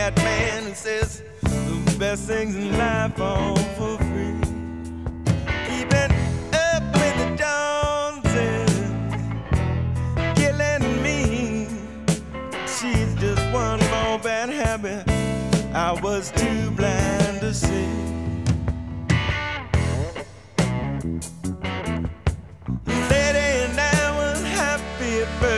that man who says the best things in life are for free. Keeping up with the Joneses, killing me. She's just one more bad habit I was too blind to see. Lady and I was happy at first.